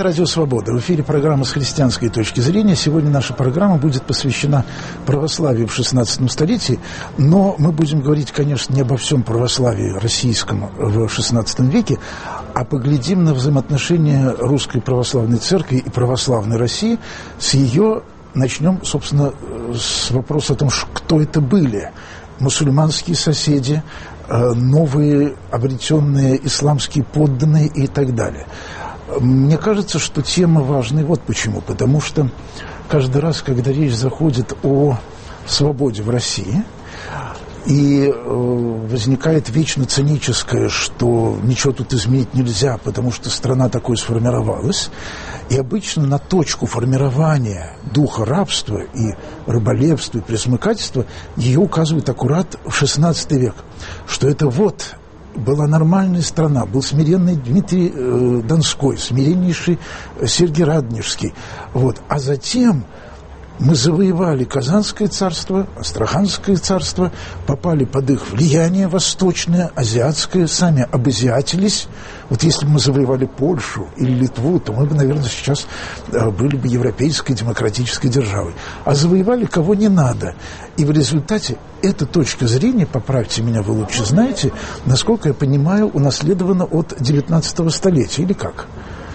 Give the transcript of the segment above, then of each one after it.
Радио Свобода. В эфире программа «С христианской точки зрения». Сегодня наша программа будет посвящена православию в XVI столетии, но мы будем говорить, конечно, не обо всем православии российском в XVI веке, а поглядим на взаимоотношения Русской Православной Церкви и Православной России. С ее начнем, собственно, с вопроса о том, кто это были. Мусульманские соседи, новые обретенные исламские подданные и так далее. Мне кажется, что тема важная вот почему. Потому что каждый раз, когда речь заходит о свободе в России, и возникает вечно циническое, что ничего тут изменить нельзя, потому что страна такой сформировалась, и обычно на точку формирования духа рабства и раболепства и пресмыкательства ее указывают аккурат в XVI век, что это вот была нормальная страна, был смиренный Дмитрий Донской, смиреннейший Сергий Радонежский. Вот. А затем мы завоевали Казанское царство, Астраханское царство, попали под их влияние восточное, азиатское, сами обазиатились. Вот если бы мы завоевали Польшу или Литву, то мы бы, наверное, сейчас были бы европейской демократической державой. А завоевали кого не надо. И в результате эта точка зрения, поправьте меня, вы лучше знаете, насколько я понимаю, унаследована от XIX столетия, или как?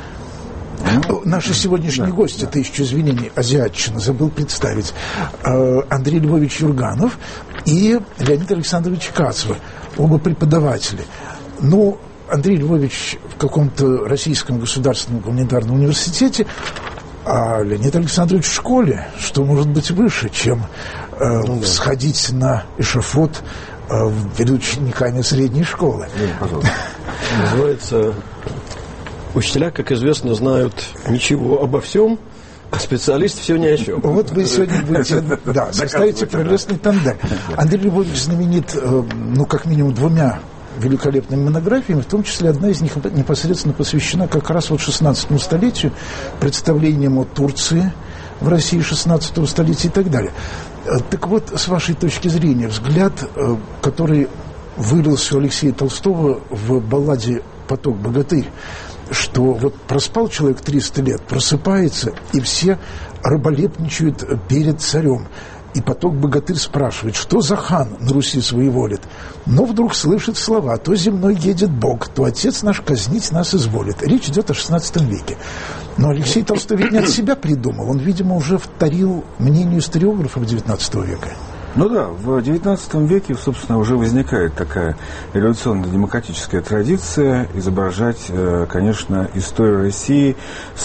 Наши сегодняшние гости, тысячу извинений, азиатчина, забыл представить, Андрей Львович Юрганов и Леонид Александрович Кацва, оба преподаватели. Ну, Андрей Львович в каком-то Российском государственном гуманитарном университете, а Леонид Александрович в школе, что может быть выше, чем сходить на эшафот перед учениками средней школы. Пожалуйста. Называется... Учителя, как известно, знают ничего обо всем, а специалист все ни о чем. Вот вы сегодня будете, составите прелестный тандем. Андрей Львович знаменит, как минимум двумя великолепными монографиями, в том числе одна из них непосредственно посвящена как раз вот XVI столетию, представлениям о Турции в России XVI столетия и так далее. Так вот, с вашей точки зрения, взгляд, который вылился у Алексея Толстого в балладе «Поток-богатырь», что вот проспал человек 300 лет, просыпается, и все раболепничают перед царем. И Поток-богатырь спрашивает, что за хан на Руси своеволит? Но вдруг слышит слова: то земной едет Бог, то Отец наш казнить нас изволит. Речь идет о XVI веке. Но Алексей Толстой ведь не от себя придумал. Он, видимо, уже вторил мнению историографов XIX века. Ну да, в XIX веке, собственно, уже возникает такая революционно-демократическая традиция изображать, конечно, историю России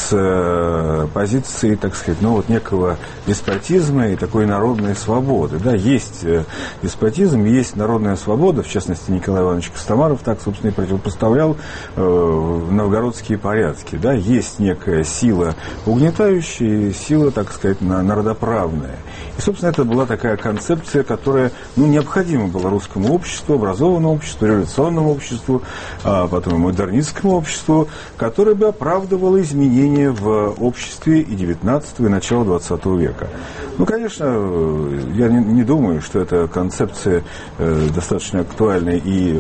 с позиции, так сказать, некого деспотизма и такой народной свободы. Да, есть деспотизм, есть народная свобода, в частности, Николай Иванович Костомаров так, собственно, и противопоставлял новгородские порядки. Да, есть некая сила угнетающая, сила, так сказать, народоправная. И, собственно, это была такая концепция, которая, необходима была русскому обществу, образованному обществу, революционному обществу, а потом и модернистскому обществу, которое бы оправдывало изменения в обществе и XIX, и начала XX века. Конечно, я не думаю, что эта концепция достаточно актуальна и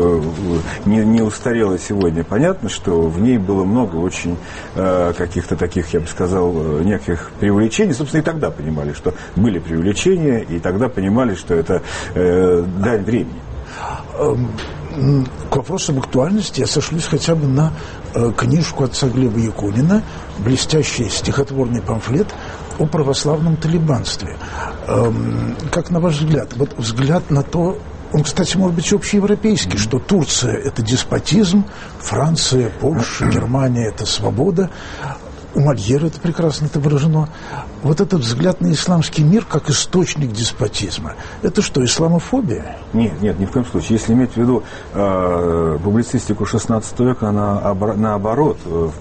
не устарела сегодня. Понятно, что в ней было много очень каких-то таких, я бы сказал, неких преувеличений. Собственно, и тогда понимали, что были преувеличения, и тогда понимали, что это дань времени. К вопросу об актуальности я сошлюсь хотя бы на книжку отца Глеба Якунина, блестящий стихотворный памфлет о православном талибанстве. Как на ваш взгляд? Вот взгляд на то, он, кстати, может быть общеевропейский, что Турция – это деспотизм, Франция, Польша, Германия – это свобода. У Мольера это прекрасно отображено. Вот этот взгляд на исламский мир как источник деспотизма. Это что, исламофобия? Нет, ни в коем случае. Если иметь в виду публицистику XVI века, она наоборот,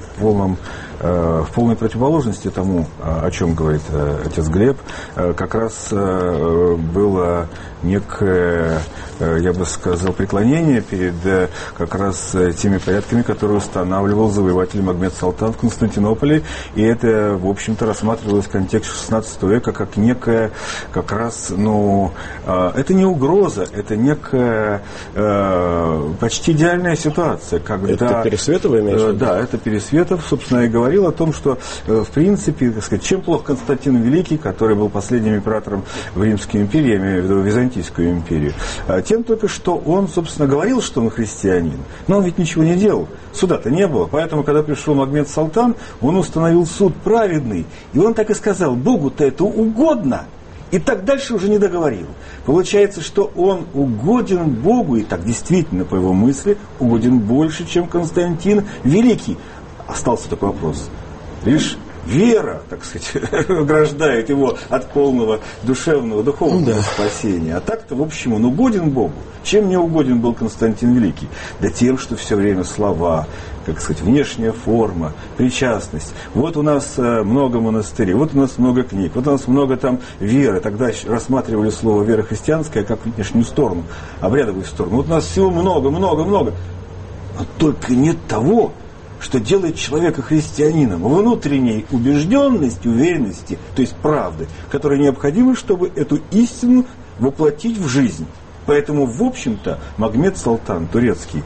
в полной противоположности тому, о чем говорит отец Глеб, как раз было некое, я бы сказал, преклонение перед как раз теми порядками, которые устанавливал завоеватель Магомед Султан в Константинополе, и это, в общем-то, рассматривалось в контексте XVI века как некая, как раз, это не угроза, это некая почти идеальная ситуация, когда... Это Пересветов имеешь в виду? Да, это Пересветов, собственно говоря, говорил о том, что, в принципе, так сказать, чем плох Константин Великий, который был последним императором в Римской империи, я имею в виду Византийскую империю, тем только, что он, собственно, говорил, что он христианин, но он ведь ничего не делал, суда-то не было, поэтому, когда пришел Магомед Султан, он установил суд праведный, и он так и сказал: Богу-то это угодно. И так дальше уже не договорил. Получается, что он угоден Богу, и так действительно, по его мысли, угоден больше, чем Константин Великий. Остался такой вопрос. Лишь вера, так сказать, ограждает его от полного душевного, духовного спасения. А так-то, в общем, он угоден Богу. Чем не угоден был Константин Великий? Да тем, что все время слова, как сказать, внешняя форма, причастность. Вот у нас много монастырей, вот у нас много книг, вот у нас много там веры. Тогда рассматривали слово вера христианская как внешнюю сторону, обрядовую сторону. Вот у нас всего много. Но только нет того, что делает человека христианином, внутренней убежденности, уверенности, то есть правды, которая необходима, чтобы эту истину воплотить в жизнь. Поэтому, в общем-то, Магомед Султан, турецкий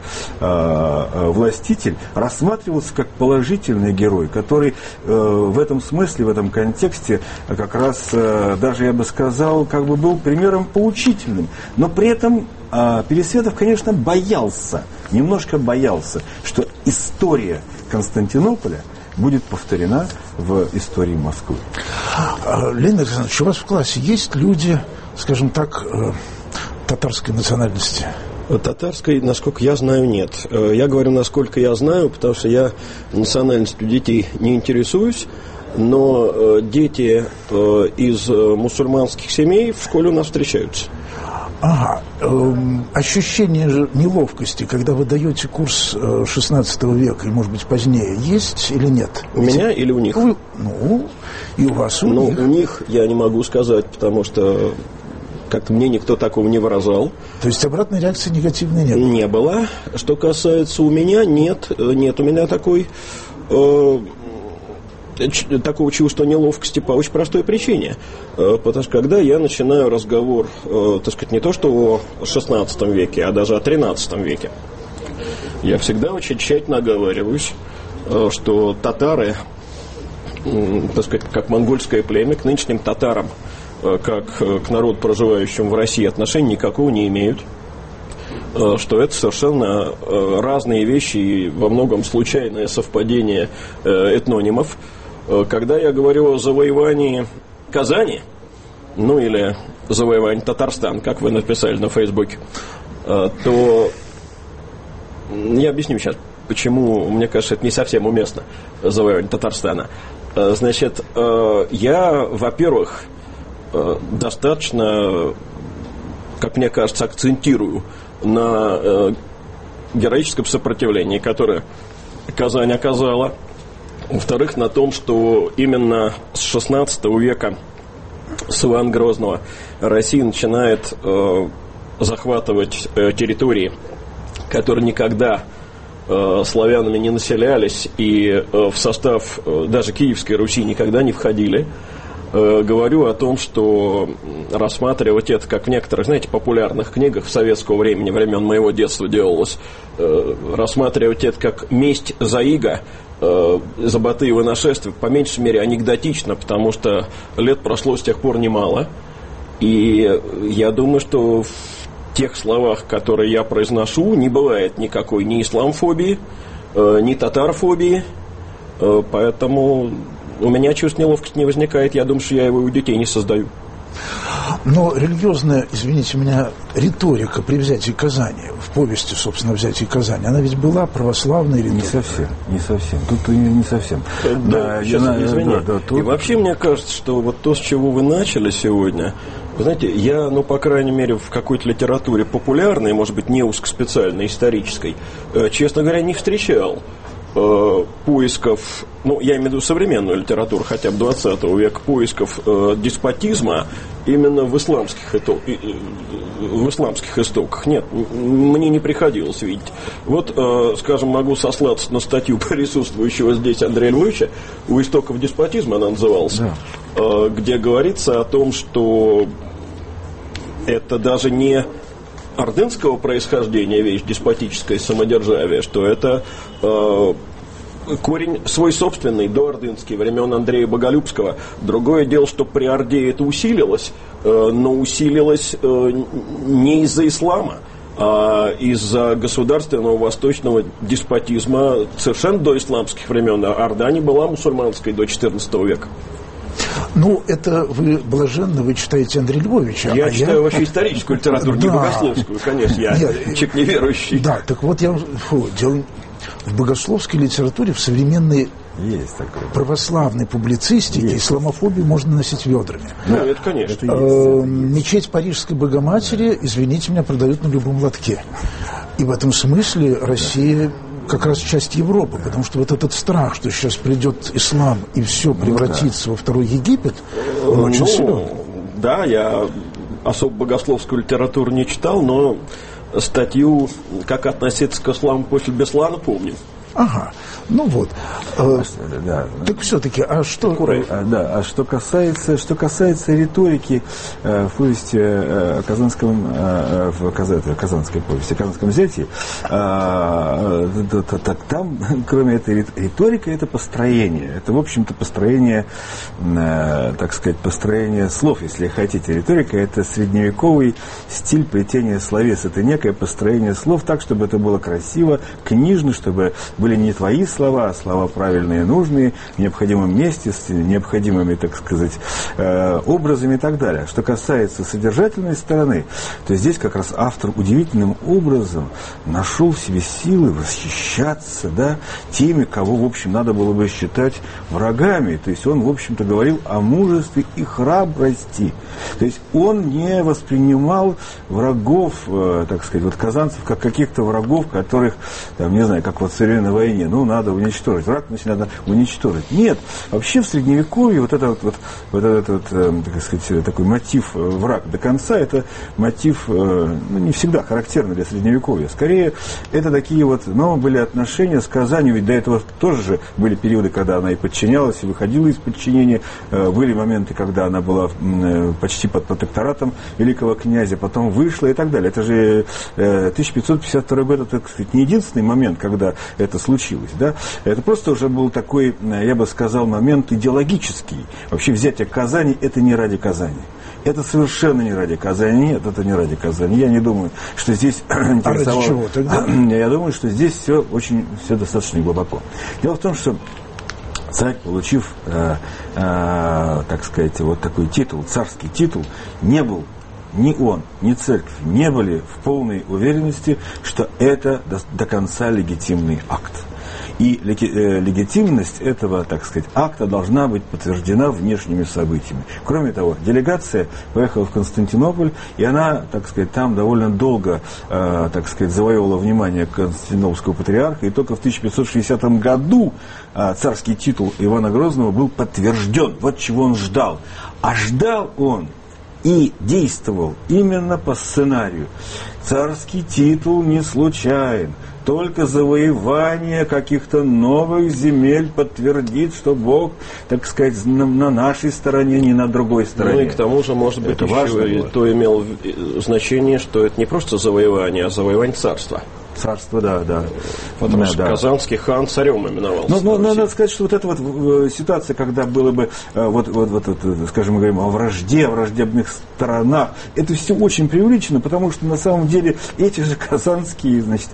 властитель, рассматривался как положительный герой, который в этом смысле, в этом контексте, как раз, даже я бы сказал, как бы был примером поучительным. Но при этом Пересветов, конечно, немножко боялся, что история Константинополя будет повторена в истории Москвы. Леонид Александрович, у вас в классе есть люди, скажем так, татарской национальности? Татарской, насколько я знаю, нет. Я говорю, насколько я знаю, потому что я национальностью детей не интересуюсь, но дети из мусульманских семей в школе у нас встречаются. Ага. Ощущение же неловкости, когда вы даете курс 16 века, и, может быть, позднее, есть или нет? У меня или у них? И у вас, и у них. У них я не могу сказать, потому что как-то мне никто такого не выражал. То есть обратной реакции негативной нет? Не было. Что касается у меня, нет у меня такого чувства неловкости по очень простой причине. Потому что когда я начинаю разговор, так сказать, не то что о XVI веке, а даже о XIII веке, я всегда очень тщательно оговариваюсь, что татары, так сказать, как монгольское племя, к нынешним татарам, как к народу, проживающему в России, отношения никакого не имеют, что это совершенно разные вещи и во многом случайное совпадение этнонимов. Когда я говорю о завоевании Казани, или завоевании Татарстана, как вы написали на Фейсбуке, то я объясню сейчас, почему, мне кажется, это не совсем уместно, завоевание Татарстана. Значит, я, во-первых, достаточно, как мне кажется, акцентирую на героическом сопротивлении, которое Казань оказала. Во-вторых, на том, что именно с XVI века, с Ивана Грозного, Россия начинает захватывать территории, которые никогда славянами не населялись и в состав даже Киевской Руси никогда не входили. Говорю о том, что рассматривать это, как в некоторых, знаете, популярных книгах в советского времени, времен моего детства делалось, рассматривать это как месть за иго, за Батыево нашествие, по меньшей мере анекдотично, потому что лет прошло с тех пор немало. И я думаю, что в тех словах, которые я произношу, не бывает никакой ни исламфобии, ни татарофобии, поэтому у меня чувство неловкости не возникает. Я думаю, что я его у детей не создаю. Но религиозная, извините меня, риторика при взятии Казани, в повести, собственно, взятии Казани, она ведь была православной риторикой? Не совсем. Тут не совсем. И вообще, мне кажется, что вот то, с чего вы начали сегодня, вы знаете, я, по крайней мере, в какой-то литературе популярной, может быть, не узкоспециальной, исторической, честно говоря, не встречал поисков, я имею в виду современную литературу, хотя бы 20 века, поисков деспотизма именно в исламских истоках. Нет, мне не приходилось видеть. Вот, скажем, могу сослаться на статью присутствующего здесь Андрея Львовича «У истоков деспотизма», она называлась, где говорится о том, что это даже не ордынского происхождения вещь, деспотическое самодержавие, что это корень свой собственный, доордынский, времен Андрея Боголюбского. Другое дело, что при Орде это усилилось, но усилилось не из-за ислама, а из-за государственного восточного деспотизма совершенно до исламских времен. Орда не была мусульманской до XIV века. Ну, это вы блаженно, вы читаете Андрея Львовича. Я читаю вообще историческую литературу, не богословскую, конечно, я человек неверующий. Да, так вот дело в богословской литературе, в современной есть такое. Православной публицистике исламофобию можно носить ведрами. Ну, это конечно. Мечеть Парижской Богоматери, извините меня, продают на любом лотке. И в этом смысле Россия как раз часть Европы, потому что вот этот страх, что сейчас придет ислам и все превратится во второй Египет, он очень силен. Да, я особо богословскую литературу не читал, но статью «Как относиться к исламу после Беслана» помню. Ага, ну вот. Так все-таки, а что... что касается риторики в повести в Казанской повести, в Казанском взятии, там, кроме этой риторики, это построение. Это, в общем-то, построение, так сказать, построение слов, если хотите. Риторика – это средневековый стиль плетения словес. Это некое построение слов так, чтобы это было красиво, книжно, чтобы были не твои слова, а слова правильные и нужные, в необходимом месте, с необходимыми, так сказать, образами и так далее. Что касается содержательной стороны, то здесь как раз автор удивительным образом нашел в себе силы восхищаться, да, теми, кого, в общем, надо было бы считать врагами. То есть он, в общем-то, говорил о мужестве и храбрости. То есть он не воспринимал врагов, так сказать, вот казанцев, как каких-то врагов, которых, там, не знаю, как вот в современной войне, ну, надо уничтожить. Враг, значит, надо уничтожить. Нет. Вообще в Средневековье вот этот, так сказать, такой мотив враг до конца, это мотив, не всегда характерный для Средневековья. Скорее, это такие вот, но были отношения с Казанью, ведь до этого тоже же были периоды, когда она и подчинялась, и выходила из подчинения. Были моменты, когда она была почти под протекторатом великого князя, потом вышла и так далее. Это же 1552 год, это, так сказать, не единственный момент, когда это случилось, да? Это просто уже был такой, я бы сказал, момент идеологический. Вообще взятие Казани – это не ради Казани. Это совершенно не ради Казани. Нет, это не ради Казани. Я не думаю, что здесь интересовало... ради чего тогда? Я думаю, что здесь все достаточно глубоко. Дело в том, что царь, получив, так сказать, вот такой титул, царский титул, не был ни он, ни церковь не были в полной уверенности, что это до конца легитимный акт. И легитимность этого, так сказать, акта должна быть подтверждена внешними событиями. Кроме того, делегация поехала в Константинополь, и она, так сказать, там довольно долго, так сказать, завоевывала внимание Константинопольского патриарха, и только в 1560 году царский титул Ивана Грозного был подтвержден. Вот чего он ждал. А ждал он и действовал именно по сценарию. Царский титул не случайен. Только завоевание каких-то новых земель подтвердит, что Бог, так сказать, на нашей стороне, не на другой стороне. Ну и к тому же, может быть, еще то имело значение, что это не просто завоевание, а завоевание царства. Царство, да. Потому что казанский хан царем именовался. Но надо сказать, что вот эта вот ситуация, когда было бы, скажем, мы говорим о вражде, о враждебных сторонах, это все очень преувеличено, потому что на самом деле эти же казанские, значит,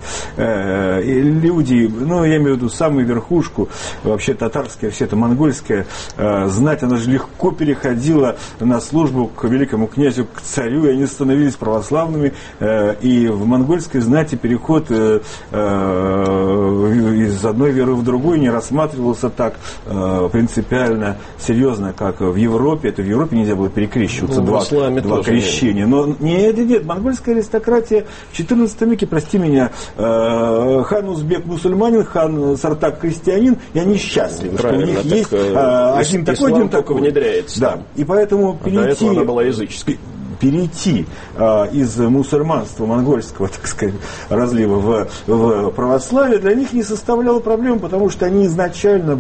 люди, ну, я имею в виду самую верхушку, вообще татарская, все это монгольская знать, она же легко переходила на службу к великому князю, к царю, и они становились православными, и в монгольской знати переход из одной веры в другую не рассматривался так принципиально серьезно, как в Европе. Это в Европе нельзя было перекрещиваться, два крещения. Но нет, монгольская аристократия в XIV веке, прости меня, хан узбек мусульманин, хан сартак христианин, и они счастливы, правильно, что у них есть один такой, один такой. Внедряется. Да. И поэтому до этого она была языческой. Перейти из мусульманства монгольского, так сказать, разлива в православие для них не составляло проблем, потому что они изначально были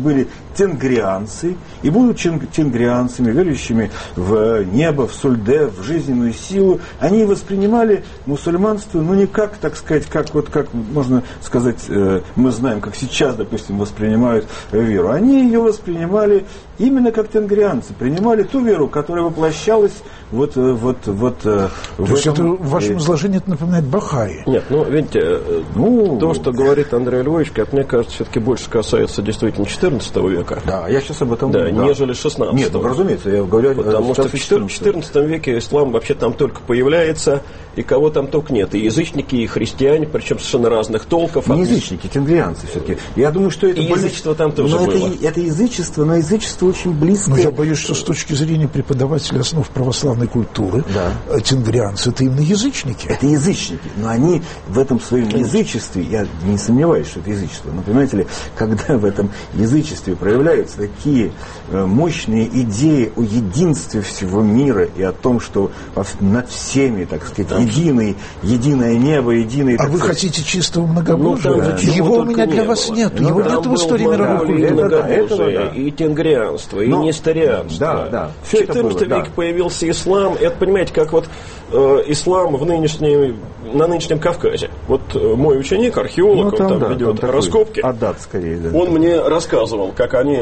тенгрианцы, и будут тенгрианцами, верующими в небо, в сульде, в жизненную силу. Они воспринимали мусульманство, не как, так сказать, как можно сказать, мы знаем, как сейчас, допустим, воспринимают веру. Они ее воспринимали именно как тенгрианцы, принимали ту веру, которая воплощалась то есть это в вашем изложении это напоминает Бахаи. Нет, видите, то, что говорит Андрей Львович, как мне кажется, все-таки больше касается действительно XIV века. Да, я сейчас об этом говорю. Да, нежели XVI. Нет, разумеется, я говорю потому что в XIV веке ислам вообще там только появляется, и кого там только нет. И язычники, и христиане, причем совершенно разных толков. Не язычники, тенгрианцы все-таки. Я думаю, что это... И язычество там тоже было. Это язычество, но язычество очень близко. Но я боюсь, что с точки зрения преподавателя основ православной культуры, тенгрианцы — это именно язычники. Это язычники, но они в этом своем язычестве, я не сомневаюсь, что это язычество, но, понимаете ли, когда в этом язычестве проявляются такие мощные идеи о единстве всего мира и о том, что над всеми, так сказать, единое небо, единое... А вы хотите чистого многобожия? Его у меня для вас нет. Его нет в истории мировой культуры. И тенгрианство, и несторианство. В XIV веке появился ислам. Это, понимаете, как ислам на нынешнем Кавказе. Мой ученик, археолог, он там ведет раскопки. Он мне рассказывал, как они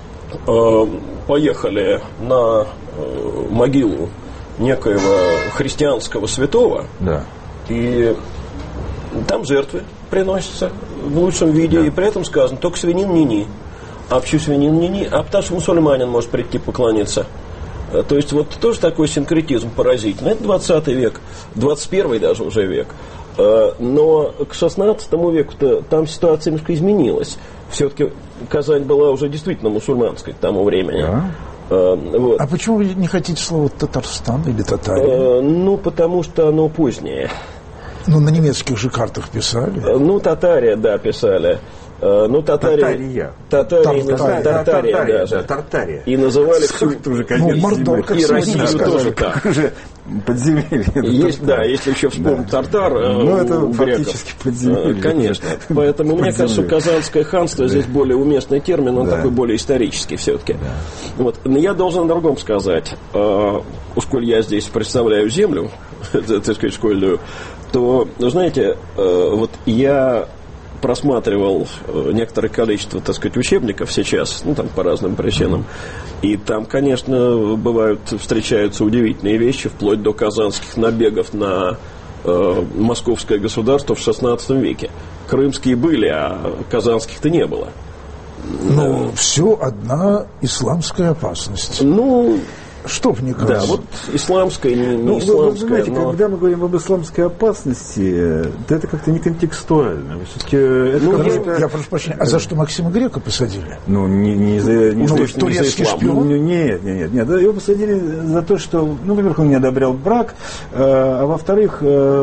поехали на могилу некоего христианского святого, и там жертвы приносятся в лучшем виде, и при этом сказано, только свинин ни-ни. А почему свинин ни-ни? А потому что мусульманин может прийти поклониться. То есть тоже такой синкретизм поразительный. Это 20 век, 21 даже уже век. Но к 16 веку-то там ситуация немножко изменилась. Все-таки Казань была уже действительно мусульманской к тому времени. А почему вы не хотите слово Татарстан или Татария? Потому что оно позднее. На немецких же картах писали. Татария, да, писали. Татария даже. Тартария. И называли всю... И Россию тоже так. Подземелье. Если еще вспомнить тартар, это фактически подземелье. Конечно. Поэтому мне кажется, что Казанское ханство здесь более уместный термин, он такой более исторический все-таки. Но я должен о другом сказать. Сколь я здесь представляю землю, так сказать, школьную, то, знаете, я просматривал некоторое количество, так сказать, учебников сейчас, там по разным причинам, и там, конечно, встречаются удивительные вещи, вплоть до казанских набегов на московское государство в XVI веке. Крымские были, а казанских-то не было. Все одна исламская опасность. Что мне кажется? Исламская, не исламская. Вы знаете, когда мы говорим об исламской опасности, то это как-то не контекстуально. Я прошу прощения, а за что Максима Грека посадили? Не за турецкий шпион? Нет. Его посадили за то, что, во-первых, он не одобрял брак, а во-вторых,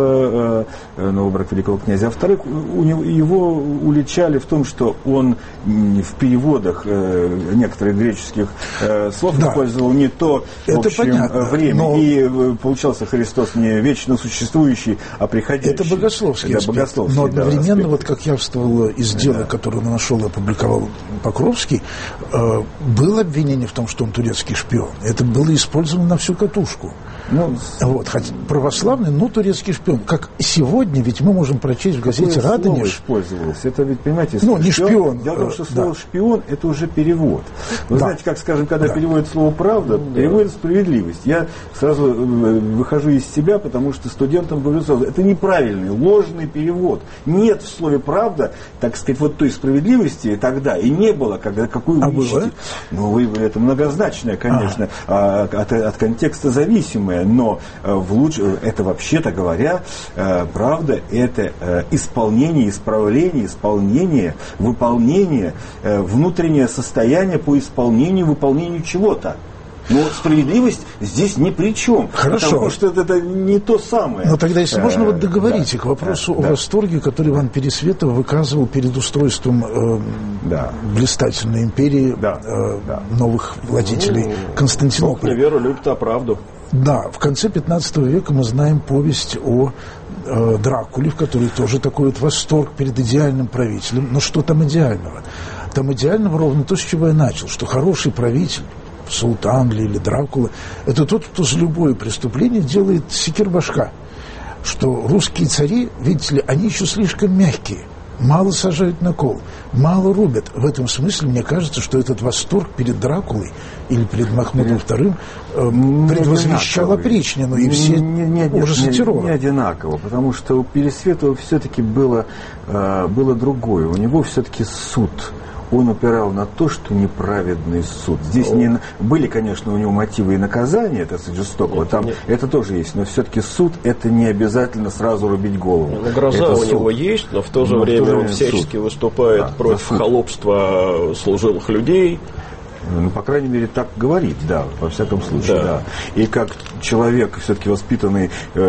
новый брак великого князя, а во-вторых, его уличали в том, что он в переводах некоторых греческих слов использовал не то, в общем, время. И получался Христос не вечно существующий, а приходящий. Это богословский аспект. Но одновременно, как явствовало из дела, которое он нашел и опубликовал Покровский, было обвинение в том, что он турецкий шпион. Это было использовано на всю катушку. Хотя православный, но турецкий шпион. Как сегодня, ведь мы можем прочесть в газете «Радонеж». Использовалось. Это ведь, понимаете, не шпион. Дело в том, что слово «шпион» — это уже перевод. Вы знаете, как, скажем, когда переводят слово «правда», переводят «справедливость». Я сразу выхожу из себя, потому что студентам говорю сразу, это неправильный, ложный перевод. Нет в слове «правда», так сказать, той справедливости тогда и не было, какую вы ищете. Это многозначное, конечно, от контекста зависимое. Но это, вообще-то говоря, правда, это исполнение, исправление, выполнение, внутреннее состояние по выполнению чего-то. Но справедливость здесь ни при чем. Хорошо. Потому что это не то самое. Но тогда, если можно, договорите к вопросу о восторге, который Иван Пересветов выказывал перед устройством блистательной империи новых владетелей Константинополя. Бог не веру любит, а правду. Да, в конце 15 века мы знаем повесть о Дракуле, в которой тоже такой восторг перед идеальным правителем. Но что там идеального? там идеально ровно то, с чего я начал, что хороший правитель, султан или Дракула, это тот, кто за любое преступление делает секир-башка. Что русские цари, видите ли, они еще слишком мягкие. Мало сажают на кол, мало рубят. В этом смысле, мне кажется, что этот восторг перед Дракулой или перед Махмудом II предвозвещал опричнину и все ужасы террора. Не одинаково, потому что у Пересветова все-таки было другое. У него все-таки суд. Он упирал на то, что неправедный суд. Здесь были, конечно, у него мотивы и наказания, так сказать, жестокого, там это тоже есть, но все-таки суд — это не обязательно сразу рубить голову. Гроза у него есть, но в то же время он всячески выступает против холопства служилых людей. Ну, по крайней мере, так говорит, да, во всяком случае, да. И как человек, все-таки воспитанный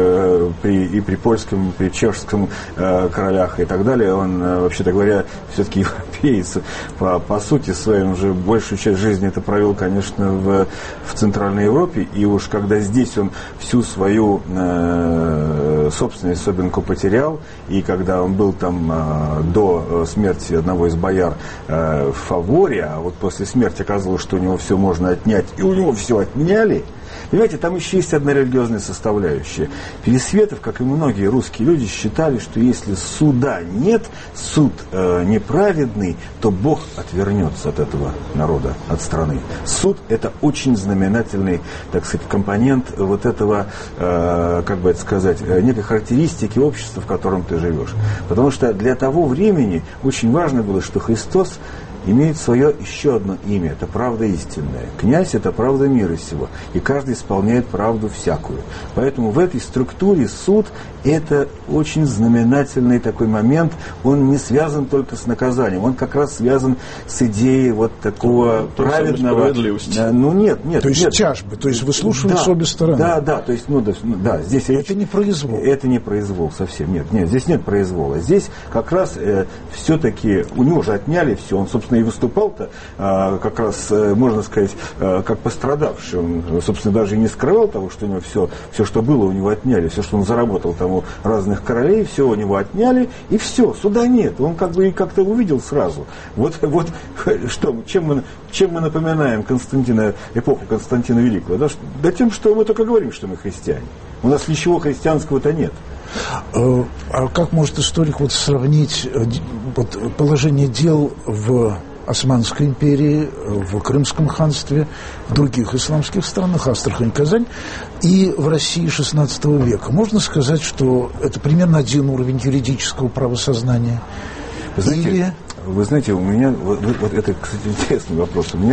при польском, при чешском королях и так далее, он, вообще-то говоря, все-таки европеец, по сути своей, уже большую часть жизни это провел, конечно, в Центральной Европе, и уж когда здесь он всю свою собственную особенку потерял, и когда он был там до смерти одного из бояр в фаворе, а вот после смерти оказалось, что у него все можно отнять, и у него все отняли. Понимаете, там еще есть одна религиозная составляющая. Пересветов, как и многие русские люди, считали, что если суда нет, суд неправедный, то Бог отвернется от этого народа, от страны. Суд — это очень знаменательный, так сказать, компонент вот этого, как бы это сказать, некой характеристики общества, в котором ты живешь. Потому что для того времени очень важно было, что Христос имеет свое еще одно имя, это правда истинная. Князь — это правда мира сего, и каждый исполняет правду всякую. Поэтому в этой структуре суд — это очень знаменательный такой момент, он не связан только с наказанием, он как раз связан с идеей вот такого праведного... Ну нет. То есть тяжбы, то есть выслушиваются обе стороны. Да, то есть, здесь... Это не произвол. Это не произвол совсем, нет, здесь нет произвола. Здесь как раз все-таки у него же отняли все, он, собственно, и выступал-то как раз, можно сказать, как пострадавший. Он, собственно, даже и не скрывал того, что у него все, что было, у него отняли. Все, что он заработал там у разных королей, все у него отняли, и все, суда нет. Он как бы и как-то увидел сразу. Вот что, чем мы напоминаем эпоху Константина Великого? Да тем, что мы только говорим, что мы христиане. У нас ничего христианского-то нет. А как может историк сравнить положение дел в Османской империи, в Крымском ханстве, в других исламских странах, Астрахань, Казань, и в России XVI века? Можно сказать, что это примерно один уровень юридического правосознания? Вы знаете, у меня, вот это, кстати, интересный вопрос. У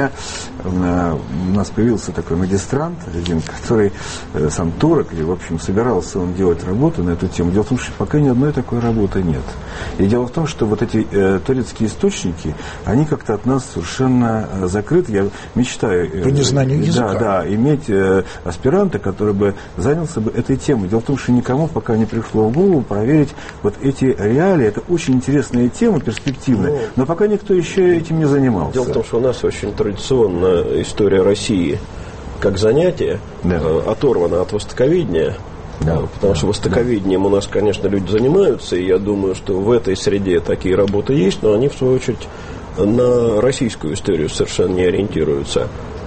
нас появился такой магистрант один, который сам турок, и, в общем, собирался он делать работу на эту тему. Дело в том, что пока ни одной такой работы нет. И дело в том, что вот эти турецкие источники, они как-то от нас совершенно закрыты. Я мечтаю... По незнанию языка. Да, иметь аспиранта, который бы занялся бы этой темой. Дело в том, что никому пока не пришло в голову проверить вот эти реалии. Это очень интересная тема, перспективная. Но пока никто еще этим не занимался. Дело в том, что у нас очень традиционно история России как занятие оторвана от востоковедения. Потому что востоковедением у нас, конечно, люди занимаются, и я думаю, что в этой среде такие работы есть, но они, в свою очередь, на российскую историю совершенно не ориентируются.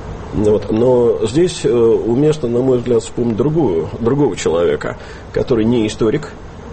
Но здесь уместно, на мой взгляд, вспомнить другого человека, который не историк,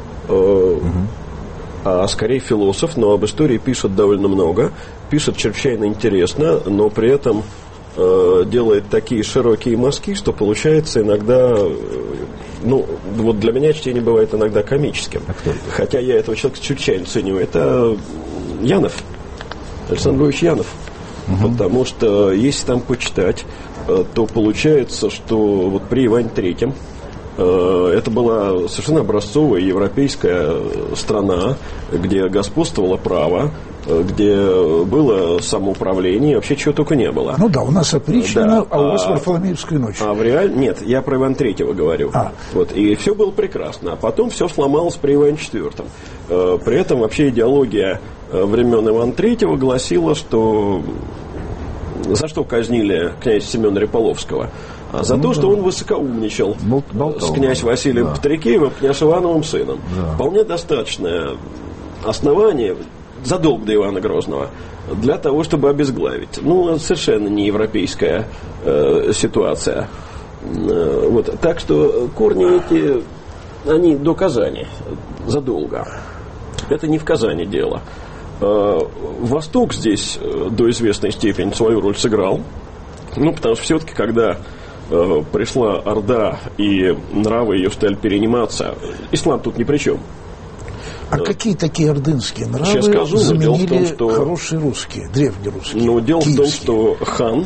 а скорее философ, но об истории пишет довольно много, пишет чрезвычайно интересно, но при этом делает такие широкие мазки, что получается иногда, для меня чтение бывает иногда комическим. Хотя я этого человека чрезвычайно ценю. Это Янов, Александр Львович Янов. Потому что если там почитать, то получается, что при Иване III это была совершенно образцовая европейская страна, где господствовало право, где было самоуправление, вообще чего только не было. У нас опричнина, а у вас Варфоломеевская ночь. Нет, я про Ивана III говорю. И все было прекрасно. А потом все сломалось при Иване IV. При этом вообще идеология времен Ивана III гласила, что за что казнили князя Семена Реполовского? За то, что он высокоумничал с князь Василием Патрикеевым, князь Ивановым сыном. Вполне достаточное основание задолго до Ивана Грозного, для того, чтобы обезглавить. Ну, совершенно не европейская ситуация. Вот. Так что корни эти, они до Казани, задолго. Это не в Казани дело. Восток здесь до известной степени свою роль сыграл. Ну, потому что все-таки, когда пришла Орда и нравы ее стали перениматься, ислам тут ни при чем. А какие такие ордынские нравы Сейчас скажу, заменили том, что... хорошие русские, древнерусские? Но дело киевские. в том, что хан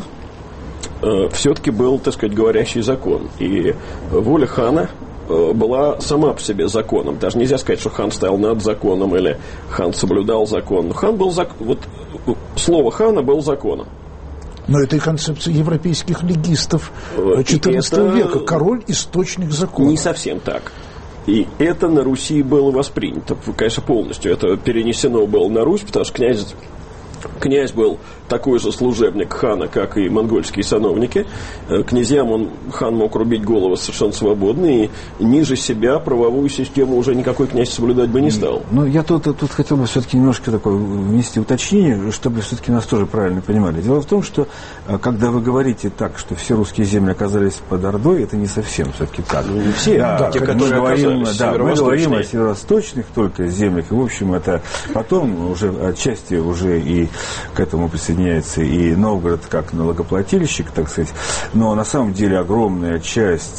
все-таки был, так сказать, говорящий закон. И воля хана была сама по себе законом. Даже нельзя сказать, что хан стоял над законом или хан соблюдал закон. Хан был вот слово хана было законом. Но это и концепция европейских легистов XIV века. Король – источник закона. Не совсем так. И это на Руси было воспринято. Конечно, полностью это перенесено было на Русь, потому что князь был такой же служебник хана, как и монгольские сановники. Князьям хан мог рубить голову совершенно свободно, и ниже себя правовую систему уже никакой князь соблюдать бы не стал. Ну, я тут хотел бы все-таки немножко такое внести уточнение, чтобы все-таки нас тоже правильно понимали. Дело в том, что когда вы говорите так, что все русские земли оказались под Ордой, это не совсем все-таки так. Ну, не все, те, которые оказались мы говорим о северо-восточных только землях, и, в общем, это потом уже отчасти уже и к этому присоединяется и Новгород как налогоплательщик, так сказать. Но на самом деле огромная часть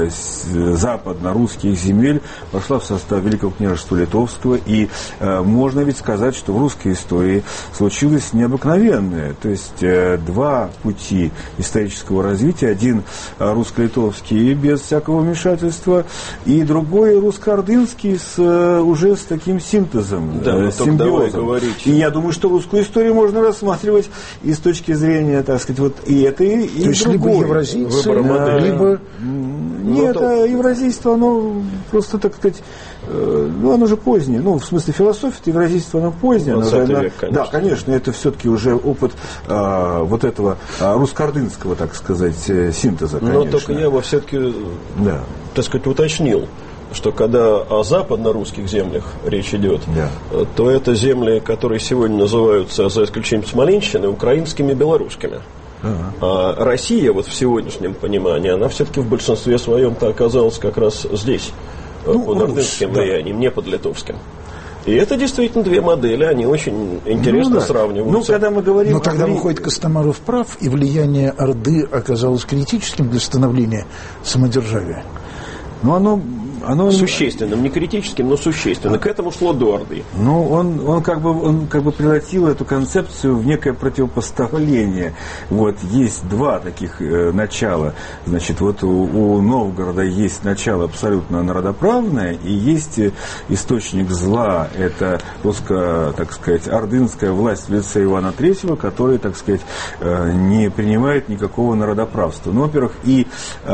западно-русских земель пошла в состав Великого княжества Литовского. И можно ведь сказать, что в русской истории случилось необыкновенное. То есть два пути исторического развития. Один русско-литовский без всякого вмешательства, и другой русско-ордынский уже с таким синтезом, симбиозом. И я думаю, что русскую историю можно рассматривать и с точки зрения, так сказать, вот и это, и то есть другое. либо евразийцы, либо... Нет, евразийство, оно просто, так сказать, оно же позднее. Ну, в смысле философия, евразийство, оно позднее. 20 век, конечно. Да, конечно, это все-таки уже опыт вот этого русско-ордынского, так сказать, синтеза, конечно. Но только я бы все-таки, так сказать, уточнил, что когда о западно-русских землях речь идет, то это земли, которые сегодня называются, за исключением Смоленщины, украинскими, белорусскими. А Россия, вот в сегодняшнем понимании, она все-таки в большинстве своем-то оказалась как раз здесь, под ордынским влиянием, не под литовским. И это действительно две модели, они очень интересно сравниваются. Когда мы говорим... Но тогда выходит, Костомаров прав, и влияние Орды оказалось критическим для становления самодержавия. Но оно существенным, не критическим, но существенным. К этому шло до Орды. Ну, он как бы превратил эту концепцию в некое противопоставление. Вот есть два таких начала. Значит, вот у Новгорода есть начало абсолютно народоправное, и есть источник зла. Это так сказать, ордынская власть в лице Ивана III, который, так сказать, не принимает никакого народоправства. Ну, во-первых, и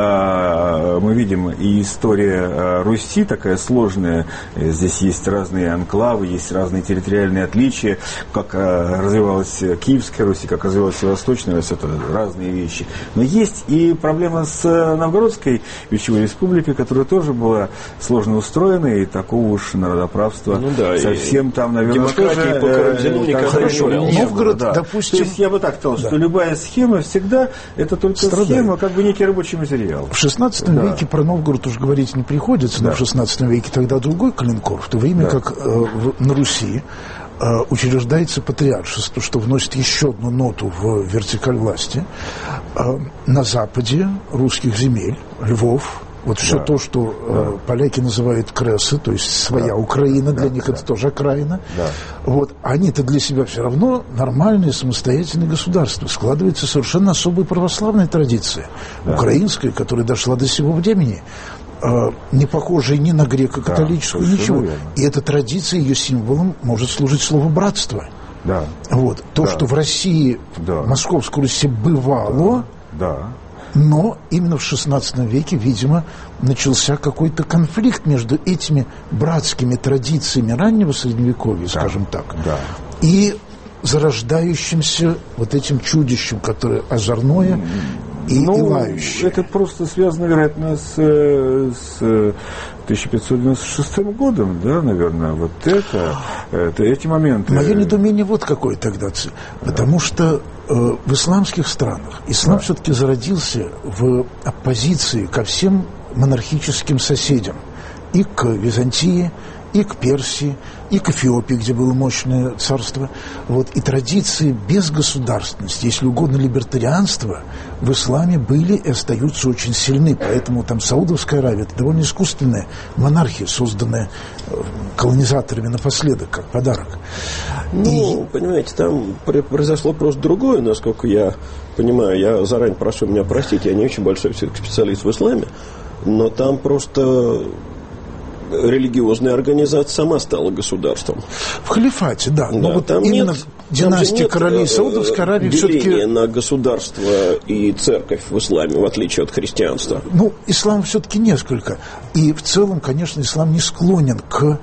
мы видим и история Руси такая сложная. Здесь есть разные анклавы, есть разные территориальные отличия, как развивалась Киевская Русь, как развивалась Восточная Русь, это разные вещи. Но есть и проблема с Новгородской Вечевой Республикой, которая тоже была сложно устроена, и такого уж народоправства совсем там, наверное, демократии по Карамзину никогда не было. Новгород, допустим... То есть я бы так сказал, что любая схема всегда это только схема, как бы некий рабочий материал. В XVI веке про Новгород уж говорить не приходится, но в XVI веке тогда другой калинкор, в то время как на Руси учреждается патриаршество, что вносит еще одну ноту в вертикаль власти. На западе русских земель, Львов, вот все то, что поляки называют кресы, то есть своя Украина, для них это тоже окраина. Вот, они-то для себя все равно нормальные самостоятельные государства. Складывается совершенно особая православная традиция, украинская, которая дошла до сего времени. Не похожей ни на греко-католическую, ничего. Верно. И эта традиция, ее символом может служить слово «братство». Вот. То, что в России, в Московской Руси бывало, но именно в XVI веке, видимо, начался какой-то конфликт между этими братскими традициями раннего Средневековья, скажем так, и зарождающимся вот этим чудищем, которое озорное и лающие. Это просто связано, вероятно, с 1596 годом, да, наверное, вот это эти моменты. Мое недоумение вот какое тогда, потому что в исламских странах ислам все-таки зародился в оппозиции ко всем монархическим соседям, и к Византии, и к Персии, и к Эфиопии, где было мощное царство. Вот. И традиции безгосударственности, если угодно либертарианства, в исламе были и остаются очень сильны. Поэтому там Саудовская Аравия – это довольно искусственная монархия, созданная колонизаторами напоследок, как подарок. Понимаете, там произошло просто другое, насколько я понимаю. Я заранее прошу меня простить, я не очень большой специалист в исламе, но там просто религиозная организация сама стала государством. В халифате, да. Но вот там именно нет, династия королей Саудовской Аравии все-таки... на государство и церковь в исламе, в отличие от христианства. Ислам все-таки несколько. И в целом, конечно, ислам не склонен к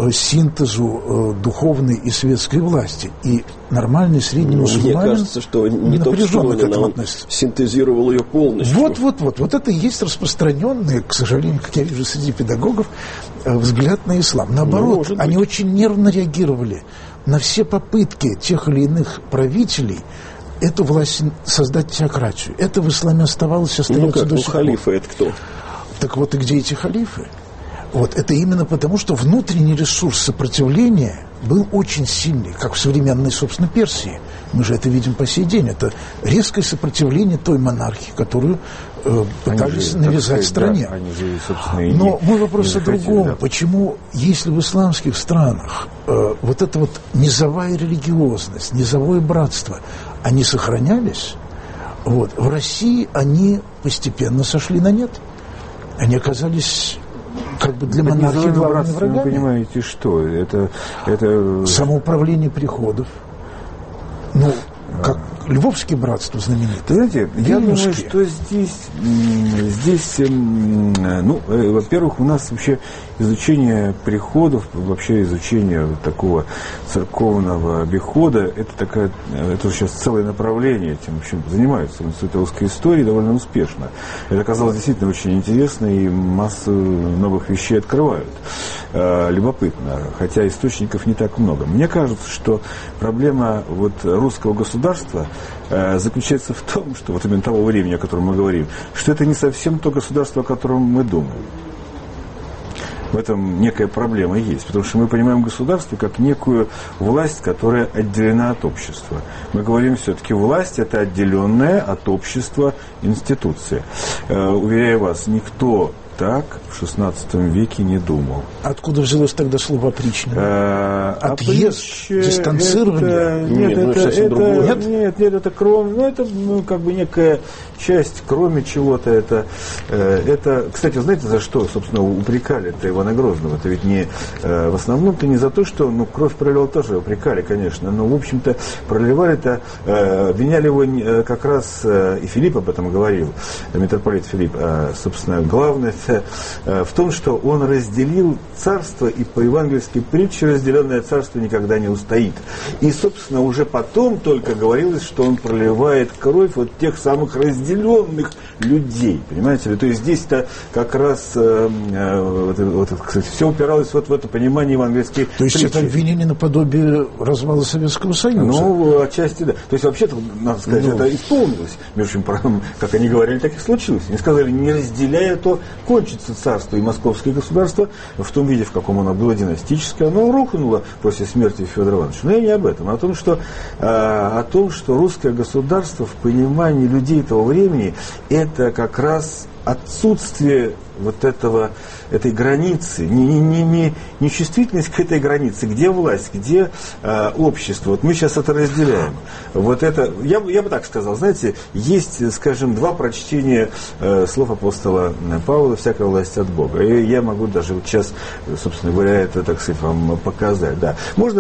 синтезу духовной и светской власти. И нормальный средний мусульманин... Мне кажется, что не только склонен, а он синтезировал ее полностью. Вот это и есть распространенный, к сожалению, как я вижу среди педагогов, взгляд на ислам. Наоборот, они очень нервно реагировали на все попытки тех или иных правителей эту власть создать теократию. Это в исламе оставалось, остается до сих пор. Халифы это кто? Так вот и где эти халифы? Вот это именно потому, что внутренний ресурс сопротивления был очень сильный, как в современной, собственно, Персии. Мы же это видим по сей день. Это резкое сопротивление той монархии, которую пытались навязать стране. Да, они же, собственно, но мой вопрос о другом. Да. Почему, если в исламских странах вот эта вот низовая религиозность, низовое братство, они сохранялись, в России они постепенно сошли на нет. Они оказались... как бы для монархии главными врагами. Вы понимаете, что? Это... Самоуправление приходов. Как Львовские братства знаменитые. Знаете, я думаю, что здесь, во-первых, у нас вообще изучение приходов, вообще изучение такого церковного обихода, это сейчас целое направление, этим, в общем, занимаются в Институте русской истории довольно успешно. Это оказалось действительно очень интересно, и массу новых вещей открывают. Любопытно, хотя источников не так много. Мне кажется, что проблема русского государства заключается в том, что именно того времени, о котором мы говорим, что это не совсем то государство, о котором мы думаем. В этом некая проблема есть, потому что мы понимаем государство как некую власть, которая отделена от общества. Мы говорим все-таки, власть – это отделенная от общества институция. Уверяю вас, никто так в XVI веке не думал. Откуда взялось тогда слово опричнина? Отъезд, дистанцирование? Нет, это кроме, это как бы некая часть, кроме чего-то. Это, кстати, знаете, за что, собственно, упрекали-то Ивана Грозного? Это ведь не, в основном-то не за то, что, кровь пролил, тоже упрекали, конечно, но, в общем-то, проливали-то, обвиняли его как раз, и Филипп об этом говорил, митрополит Филипп, собственно, главное в том, что он разделил царство, и по евангельской притче разделенное царство никогда не устоит. И, собственно, уже потом только говорилось, что он проливает кровь тех самых разделенных людей. Понимаете ли? То есть здесь-то как раз кстати, все упиралось в это понимание евангельской притчи. То есть это обвинение наподобие развала Советского Союза? Отчасти да. То есть вообще-то, надо сказать, это исполнилось. Между прочим, как они говорили, так и случилось. Они сказали, не разделяя, то кончится царство и московское государство в том виде, в каком оно было династическое, оно рухнуло после смерти Федора Ивановича. Но я не об этом, а о том, что русское государство в понимании людей того времени это как раз отсутствие этой границы, не чувствительность к этой границе, где власть, где общество. Мы сейчас это разделяем. Я бы так сказал, знаете, есть, скажем, два прочтения слов апостола Павла «всякая власть от Бога». И я могу даже сейчас, собственно говоря, это, так сказать, вам показать. Да. Можно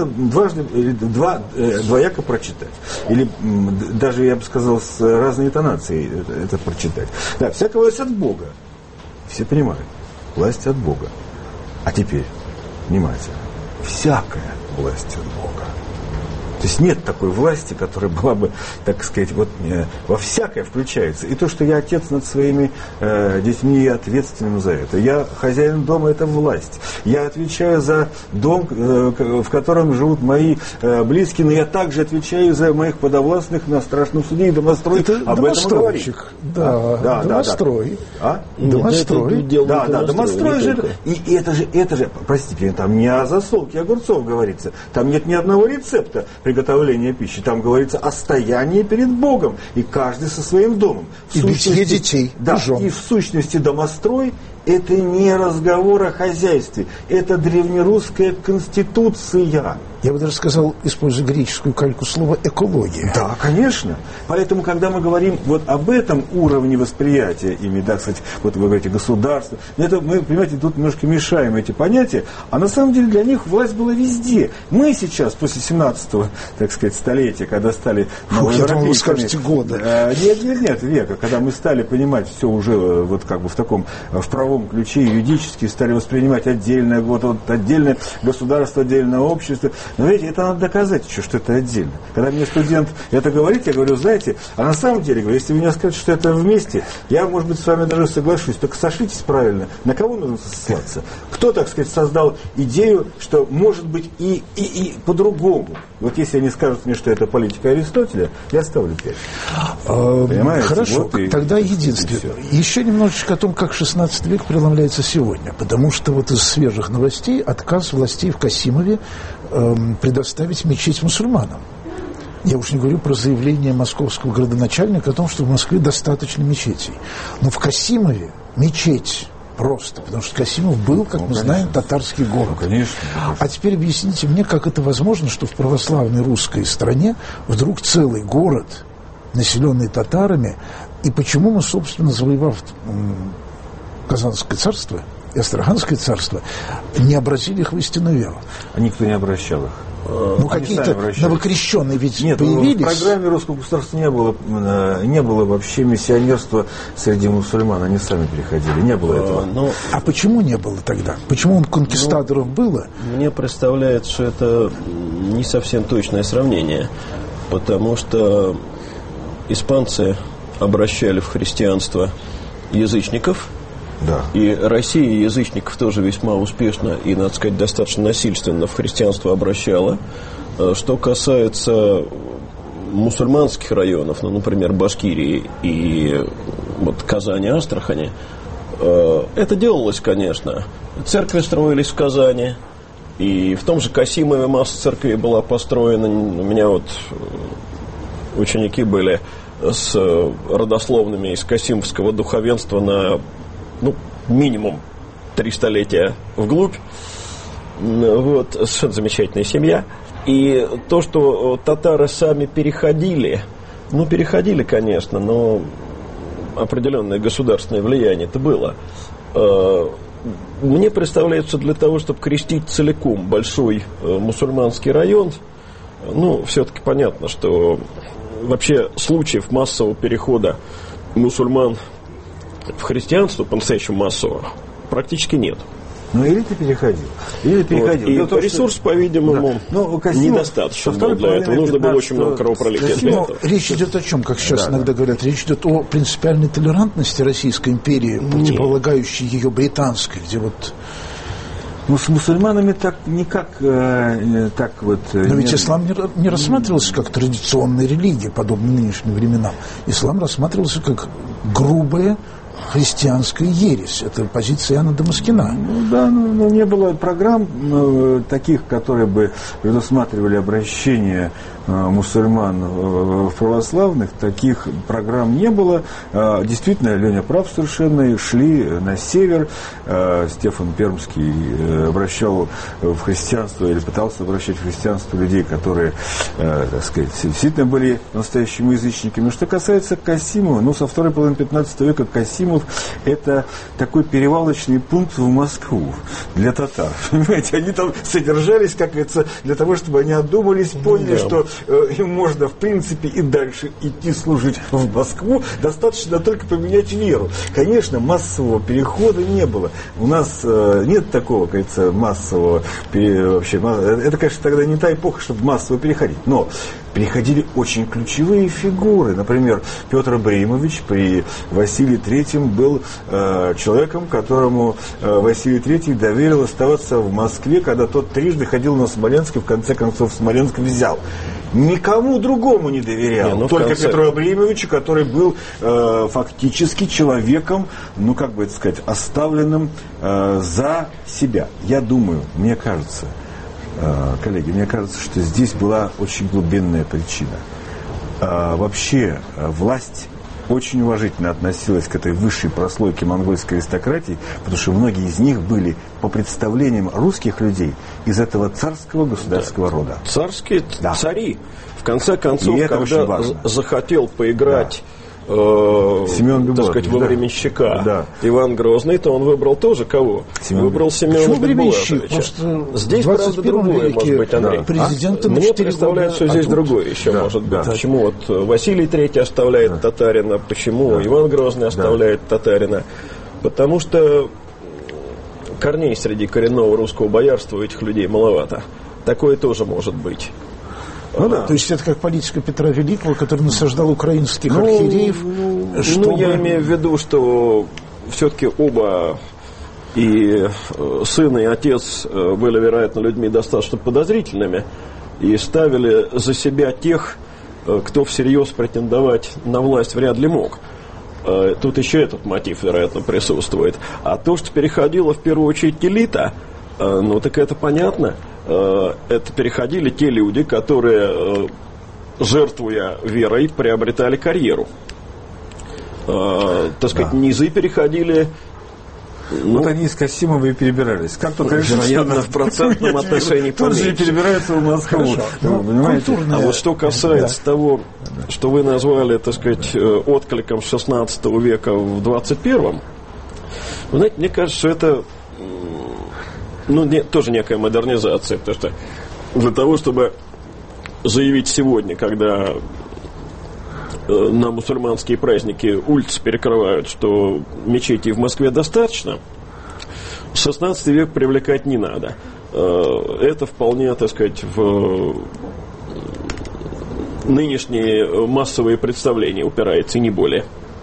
двояко прочитать. Или даже, я бы сказал, с разной интонацией это прочитать. Да, «всякая власть от Бога». Все понимают. Власть от Бога. А теперь, внимательно, всякая власть от Бога. есть нет такой власти, которая была бы, так сказать, вот во всякое включается. И то, что я отец над своими детьми, я ответственен за это. Я хозяин дома, это власть. Я отвечаю за дом, в котором живут мои близкие, но я также отвечаю за моих подовластных на страшном суде, и домострой это об этом говорит. Да, домострой. Домострой. Да, домострой же. И это же, простите, там не о засолке огурцов говорится. Там нет ни одного рецепта приготовления пищи. Там говорится о стоянии перед Богом. И каждый со своим домом. И битье детей. Да, и в сущности домострой — это не разговор о хозяйстве. Это древнерусская конституция. Я бы даже сказал, используя греческую кальку слова «экология». Да, конечно. Поэтому, когда мы говорим вот об этом уровне восприятия ими, да, кстати, вот вы говорите государство, это мы, понимаете, тут немножко мешаем эти понятия, а на самом деле для них власть была везде. Мы сейчас, после 17-го, так сказать, столетия, когда стали я думал, вы скажете года. Нет, века, когда мы стали понимать все уже вот как бы в таком, в правом ключе, юридически стали воспринимать отдельное государство, отдельное общество. Но видите, это надо доказать еще, что это отдельно. Когда мне студент это говорит, я говорю, знаете, а на самом деле, говорю, если вы мне скажете, что это вместе, я, может быть, с вами даже соглашусь, только сошлитесь правильно, на кого нужно ссылаться? Кто, так сказать, создал идею, что может быть и по-другому? Вот если они скажут мне, что это политика Аристотеля, я ставлю 5. Понимаете? Хорошо, вот тогда единственное. Еще немножечко о том, как 16 век преломляется сегодня. Потому что вот из свежих новостей отказ властей в Касимове предоставить мечеть мусульманам. Я уж не говорю про заявление московского градоначальника о том, что в Москве достаточно мечетей. Но в Касимове мечеть просто, потому что Касимов был, как мы знаем, татарский город. Конечно. А теперь объясните мне, как это возможно, что в православной русской стране вдруг целый город, населенный татарами, и почему мы, собственно, завоевав Казанское царство и Астраханское царство, не обратили их в истинную веру? Никто не обращал их. Ну, какие-то новокрещенные ведь появились. В программе русского государства не было вообще миссионерства среди мусульман. Они сами переходили. Не было этого. А почему не было тогда? Почему конкистадоров было? Мне представляется, что это не совсем точное сравнение. Потому что испанцы обращали в христианство язычников. Да. И Россия язычников тоже весьма успешно и, надо сказать, достаточно насильственно в христианство обращала. Что касается мусульманских районов, например, Башкирии и вот Казани, Астрахани, это делалось, конечно. Церкви строились в Казани, и в том же Касимове масса церквей была построена. У меня вот ученики были с родословными из касимовского духовенства на минимум 3 столетия вглубь. Вот, совершенно замечательная семья. И то, что татары сами переходили, конечно, но определенное государственное влияние-то было. Мне представляется, для того, чтобы крестить целиком большой мусульманский район, все-таки понятно, что вообще случаев массового перехода мусульман в христианство по-настоящему массово практически нет. Или ты переходил. И ресурс, по-видимому, недостаточно для этого. Нужно было очень много кровопролития для этого. Речь идет о чем, как сейчас иногда говорят? Речь идет о принципиальной толерантности Российской империи, противополагающей ее британской, где вот... с мусульманами так никак так вот... Но ведь ислам не рассматривался как традиционная религия, подобно нынешним временам. Ислам рассматривался как грубая христианская ересь. Это позиция Иоанна Дамаскина. Не было программ таких, которые бы предусматривали обращение мусульман в православных. Таких программ не было. Действительно, Леня прав совершенно. Шли на север. Стефан Пермский обращал в христианство или пытался обращать в христианство людей, которые, так сказать, действительно были настоящими язычниками. Что касается Касимова, со второй половины 15 века Касимов — это такой перевалочный пункт в Москву для татар. Понимаете, они там содержались, как говорится, для того, чтобы они одумались, поняли, что им можно, в принципе, и дальше идти служить в Москву, достаточно только поменять веру. Конечно, массового перехода не было. У нас нет такого, кажется, массового вообще. Это, конечно, тогда не та эпоха, чтобы массово переходить. Но переходили очень ключевые фигуры. Например, Петр Абремович при Василии III был человеком, которому Василий III доверил оставаться в Москве, когда тот трижды ходил на Смоленск и в конце концов Смоленск взял. Никому другому не доверял, только Петру Абремовичу, который был фактически человеком, ну как бы это сказать, оставленным за себя. Я думаю, мне кажется, коллеги, мне кажется, что здесь была очень глубинная причина. Вообще власть очень уважительно относилась к этой высшей прослойке монгольской аристократии, потому что многие из них были, по представлениям русских людей, из этого царского государского рода. Царские цари. В конце концов, когда захотел поиграть Семен так сказать, во временщика Иван Грозный, то он выбрал тоже кого? Выбрал Семена Бекбулатовича. Здесь, правда, другое, может быть, Андрей. Мне представляется, что здесь другое еще может быть. Почему вот Василий III оставляет татарина, почему Иван Грозный оставляет татарина? Потому что корней среди коренного русского боярства у этих людей маловато. Такое тоже может быть. То есть это как политика Петра Великого, который насаждал украинских архиереев. Я имею в виду, что все-таки оба, и сын, и отец, были, вероятно, людьми достаточно подозрительными и ставили за себя тех, кто всерьез претендовать на власть вряд ли мог. Тут еще этот мотив, вероятно, присутствует. А то, что переходило в первую очередь элита, так это понятно. Это переходили те люди, которые, жертвуя верой, приобретали карьеру. Так сказать, низы переходили. Вот они из Касимова и перебирались. Как только вероятно, в процентном отношении тут же перебираются в Москву. А вот что касается того, что вы назвали, так сказать, откликом XVI века в XXI, вы знаете, мне кажется, что это тоже некая модернизация, потому что для того, чтобы заявить сегодня, когда на мусульманские праздники улицы перекрывают, что мечетей в Москве достаточно, XVI век привлекать не надо. Это вполне, так сказать, в нынешние массовые представления упирается, и не более.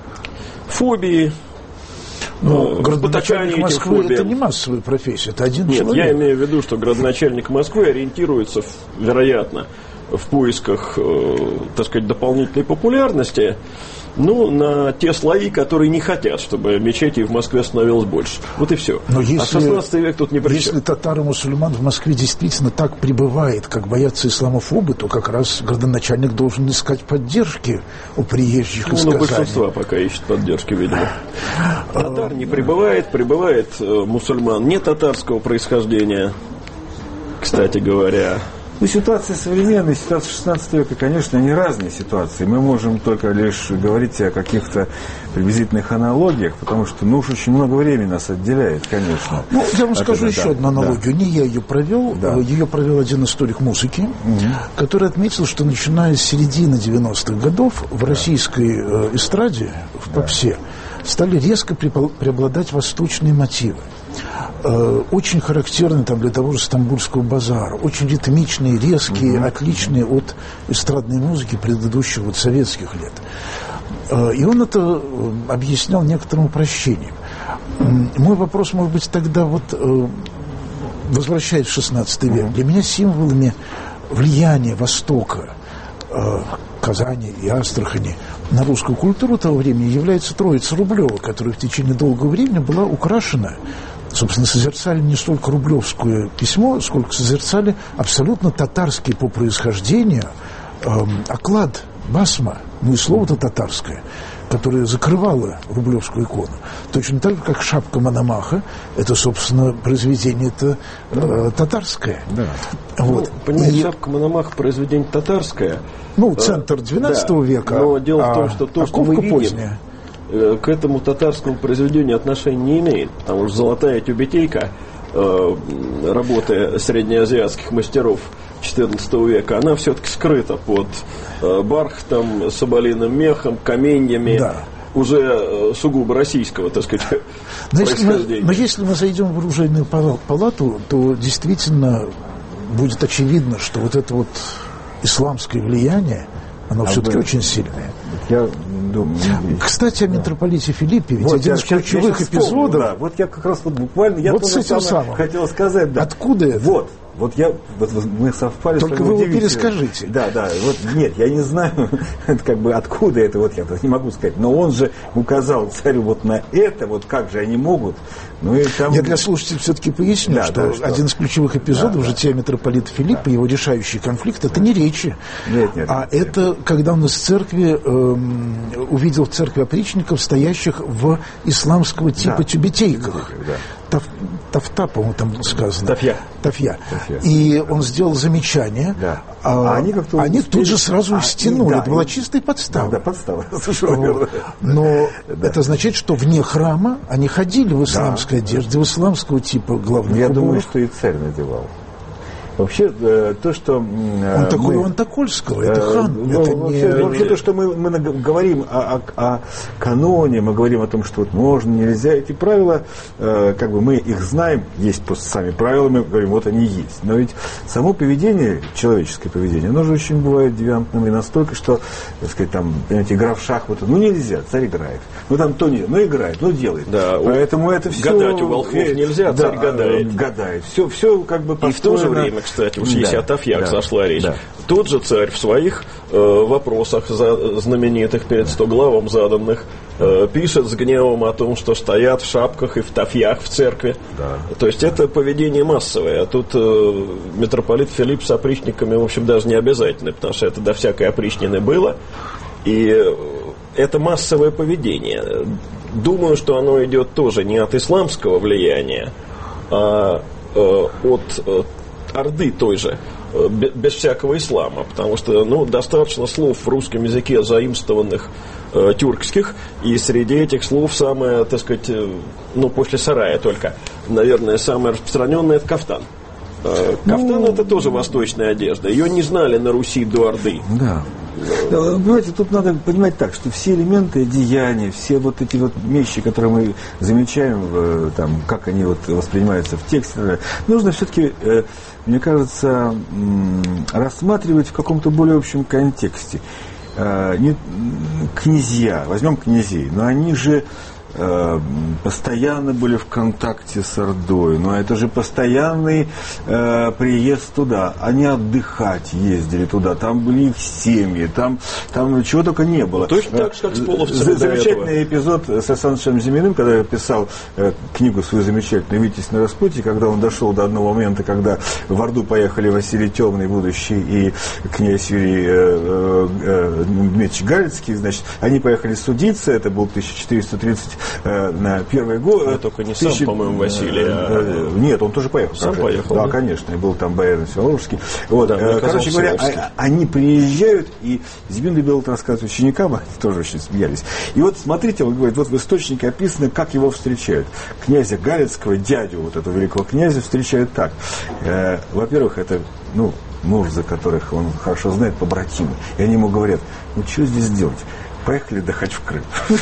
Фобии. Градоначальник Москвы – это не массовая профессия, это один человек. Я имею в виду, что градоначальник Москвы ориентируется, вероятно, в поисках, так сказать, дополнительной популярности, на те слои, которые не хотят, чтобы мечетей в Москве становилось больше. Вот и все. Но если, а 16 век тут не при чем. Если татар и мусульман в Москве действительно так прибывает, как боятся исламофобы, то как раз градоначальник должен искать поддержки у приезжих из Казани. Большинство пока ищет поддержки, видимо. Татар не прибывает, прибывает мусульман не татарского происхождения, кстати говоря. Ситуация современная, ситуация 16 века, конечно, они разные ситуации. Мы можем только лишь говорить о каких-то приблизительных аналогиях, потому что, уж очень много времени нас отделяет, конечно. Я вам скажу еще одну аналогию. Не я ее провел, ее провел один историк музыки, который отметил, что начиная с середины 90-х годов в российской эстраде, в попсе, стали резко преобладать восточные мотивы. Очень характерны для того же Стамбульского базара, очень ритмичные, резкие, отличные от эстрадной музыки предыдущих советских лет. И он это объяснял некоторым упрощением. Мой вопрос, может быть, тогда возвращаясь в XVI век, для меня символами влияния Востока, Казани и Астрахани на русскую культуру того времени является Троица Рублева, которая в течение долгого времени была украшена. Собственно, созерцали не столько рублевское письмо, сколько созерцали абсолютно татарский по происхождению оклад, басма, и слово-то татарское, которое закрывало рублевскую икону. Точно так же, как шапка Мономаха, это, собственно, произведение-то татарское. Да. Понимаете, шапка Мономаха произведение татарское. Центр XII века, но дело в том, что то, что мы видим, поздняя, к этому татарскому произведению отношения не имеет, потому что золотая тюбетейка, работы среднеазиатских мастеров XIV века, она все-таки скрыта под бархатом, соболиным мехом, каменьями. Да. Уже сугубо российского, так сказать, происхождения. Но если мы зайдем в оружейную палату, то действительно будет очевидно, что вот это вот исламское влияние, оно все-таки очень сильное. Я думаю... Кстати, о митрополите Филиппе, ведь один из ключевых эпизодов... Да, вот я как раз вот буквально... Я вот с этим самым хотел сказать, да. Откуда это? Вот мы совпали. Только вы его перескажите. Да. Вот нет, я не знаю, как бы откуда это, вот я не могу сказать. Но он же указал царю вот на это, вот как же они могут. Ну, и там... Я для слушателей все-таки поясню, что один из ключевых эпизодов жития митрополита Филиппа, его решающий конфликт, это не речи, это когда он из церкви увидел в церкви опричников, стоящих в исламского типа тюбетейках. Тафта, по-моему, там сказано. Тафья. И он сделал замечание, они тут же сразу стянули. Это была чистая подстава. Да, подстава. Но это означает, что вне храма они ходили в исламской одежде, в исламского типа главных уборов. Я думаю, что и царь надевал. Вообще, то, что... Он такой у Антокольского, это хан. Вообще, то, что мы говорим о каноне, мы говорим о том, что вот можно, нельзя, эти правила, как бы мы их знаем, есть просто сами правила, мы говорим, вот они есть. Но ведь само поведение, человеческое поведение, оно же очень бывает девиантным и настолько, что, так сказать, там, понимаете, игра в шахматы, нельзя, царь играет. Там то нет, играет, играет. Да, поэтому это все... Гадать у волхвов нельзя, царь гадает. Гадает. Все как бы построено... И в то же время, кстати, уж если о Тафьях зашла речь, тот же царь в своих вопросах знаменитых перед 100 главам заданных пишет с гневом о том, что стоят в шапках и в тафьях в церкви. То есть это поведение массовое. А тут митрополит Филипп с опричниками, в общем, даже не обязательно, потому что это до всякой опричнины было. И это массовое поведение. Думаю, что оно идет тоже не от исламского влияния, а от орды той же, без всякого ислама, потому что, достаточно слов в русском языке, заимствованных тюркских, и среди этих слов самое, так сказать, после сарая только, наверное, самое распространенное — это кафтан. Кафтан — это тоже восточная одежда. Ее не знали на Руси до Орды. Да. Понимаете, тут надо понимать так, что все элементы одеяния, все вот эти вот вещи, которые мы замечаем, там, как они вот воспринимаются в тексте, нужно все-таки, мне кажется, рассматривать в каком-то более общем контексте. Князья, возьмем князей, но они же постоянно были в контакте с Ордой, но это же постоянный приезд туда. Они отдыхать ездили туда, там были их семьи, там чего только не было. Точно так же, как с половцами. Замечательный эпизод с Александром Зиминым, когда я писал книгу свою замечательную «Витязь на распутье», когда он дошел до одного момента, когда в Орду поехали Василий Темный, будущий, и князь Юрий Дмитриевич Галицкий, значит, они поехали судиться, это был 1430 на первый год. Только не сам, по-моему, Василий. Нет, он тоже поехал. Сам поехал. Да, конечно, и был там боярин Всеволожский. Вот. Да, короче говоря, они приезжают, и Зимин любил это рассказывать ученикам, они тоже очень смеялись. И вот смотрите, он говорит, вот в источнике описано, как его встречают. Князя Галицкого, дядю вот этого великого князя, встречают так. Во-первых, это, мурзы, которых он хорошо знает, побратимы. И они ему говорят, что здесь делать? Поехали отдыхать в Крым.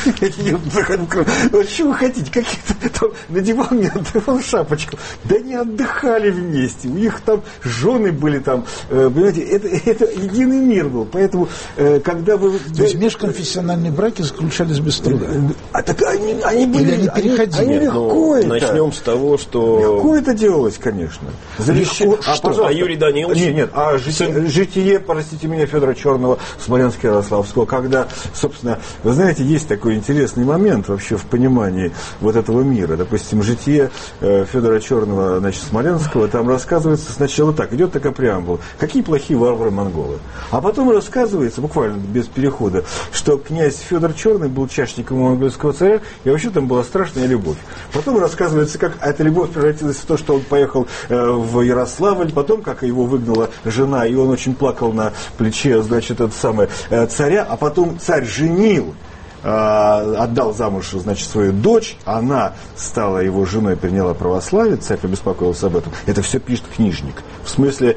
Вот что вы хотите? Какие-то там надевал шапочку. Да не отдыхали вместе. У них там жены были там. Понимаете, это единый мир был. Поэтому, когда вы... То есть межконфессиональные браки заключались без труда? Так они были... Или они переходили? Они легко это... Начнем с того, что... Легко это делалось, конечно. А Юрий Данилович? Нет. А житие, простите меня, Федора Черного, Смоленска-Ярославского, когда, собственно, вы знаете, есть такой интересный момент вообще в понимании вот этого мира. Допустим, житие Федора Черного, значит, Смоленского, там рассказывается сначала так, идет такая преамбула. Какие плохие варвары-монголы. А потом рассказывается, буквально без перехода, что князь Федор Черный был чащником монгольского царя, и вообще там была страшная любовь. Потом рассказывается, как эта любовь превратилась в то, что он поехал в Ярославль, потом, как его выгнала жена, и он очень плакал на плече, значит, царя, а потом царь женил отдал замуж, значит, свою дочь, она стала его женой, приняла православие, царь побеспокоился об этом. Это все пишет книжник. В смысле,